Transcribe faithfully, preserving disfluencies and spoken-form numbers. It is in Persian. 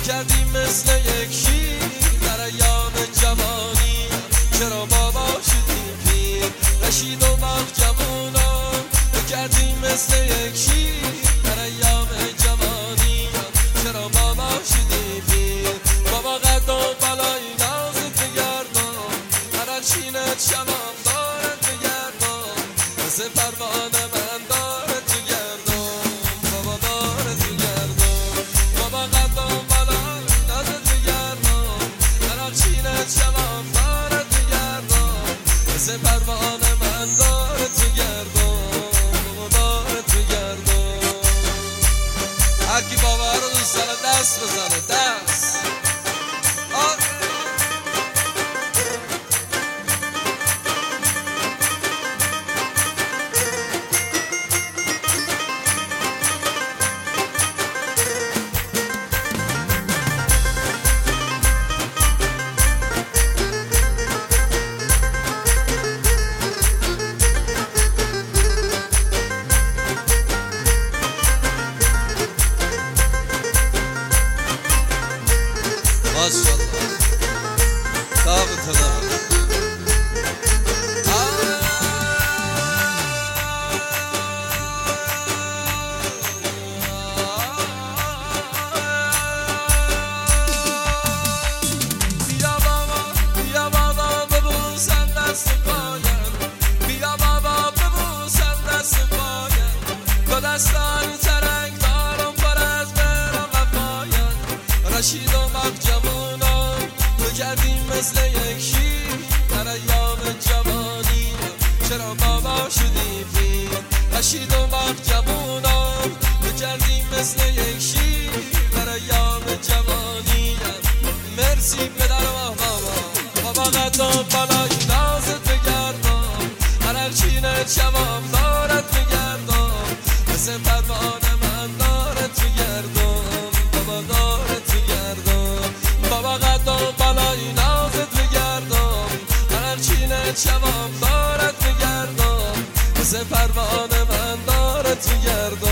کردیم مثل یک شیر در ایام جوانی. چرا بابا شدیم پیر رشید و ماه جوانان، کردیم مثل یک شیر در ایام جوانی. چرا بابا شدیم پیر بابا قد و بالای نازت بگردم، هر چینت شمام دارد بگردم، مثل پروانه من دارد تو گردم، بابا دارد تو گردم. بابا قد و بالای نازت بگردم، هر چینت شمام دارد بگردم، مثل پروانه من دارد تو گردم، بابا دارد تو گردم. هر کی بابا رو دوست داره دست بزنه، دست ماشاءالله تابت دارم. بیا بابا بیا بابا ببوسم دست پایم، بیا بابا ببوسم دست پایم، دو دستان ترنگ دارم پر از برم وفایم. رشید و ماه جوانان، تو کردیم مثل یک شیر در ایام جوانی. چرا بابا شدی پیر رشید و ماه جوانان، تو کردیم مثل یک شیر در ایام جوانی. مرسی پدر و بابا، بابا قد و بالای نازت بگردم، هر چینت شمام دارد بگردم، مثل پروانه من دارد تو گردم، بابا دارد تو گردم. بابا قد و بالای نازت بگردم، هر چینت شمام دارد بگردم، مثل پروانه من دارد تو گردم.